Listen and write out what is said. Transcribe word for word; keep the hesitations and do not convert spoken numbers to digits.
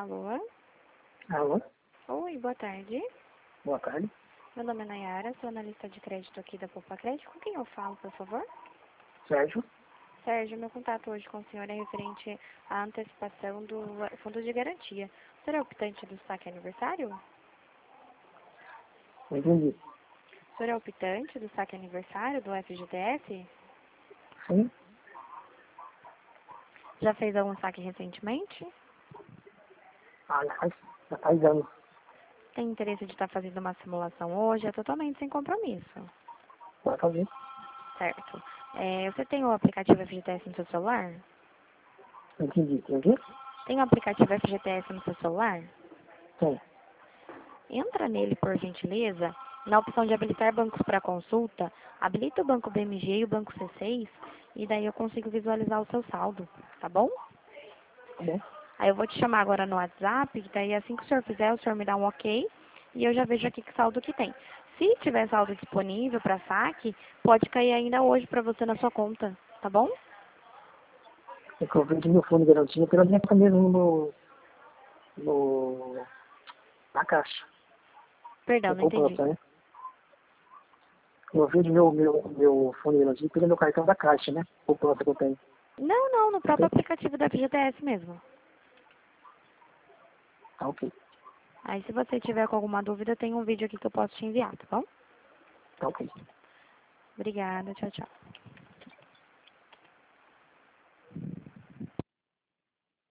Alô? Alô? Oi, boa tarde. Boa tarde. Meu nome é Nayara, sou analista de crédito aqui da Poupa Crédito. Com quem eu falo, por favor? Sérgio? Sérgio, meu contato hoje com o senhor é referente à antecipação do fundo de garantia. O senhor é optante do saque aniversário? Não entendi. O senhor é optante do saque aniversário do F G T S? Sim? Já fez algum saque recentemente? Aliás, já faz anos. Tem interesse de estar fazendo uma simulação hoje? É totalmente sem compromisso. Vai fazer. Certo. É, você tem o aplicativo F G T S no seu celular? Não entendi. Tem o quê? Tem o aplicativo F G T S no seu celular? Tem. Entra nele, por gentileza, na opção de habilitar bancos para consulta, habilita o banco B M G e o banco C seis, e daí eu consigo visualizar o seu saldo, tá bom? Tá bom. Aí eu vou te chamar agora no WhatsApp, que daí assim que o senhor fizer, o senhor me dá um ok, e eu já vejo aqui que saldo que tem. Se tiver saldo disponível para saque, pode cair ainda hoje para você na sua conta, tá bom? É que eu vendi meu fundo de garantia pela minha conta mesmo no, no, na caixa. Perdão, Da não entendi. poupança, né? Eu vendi meu, meu, meu fundo de garantia pelo meu cartão da caixa, né? Poupança que eu tenho. Não, não, no próprio Ok? aplicativo da F G T S mesmo. Tá ok. Aí se você tiver com alguma dúvida, tem um vídeo aqui que eu posso te enviar, tá bom? Tá ok. Obrigada, tchau, tchau.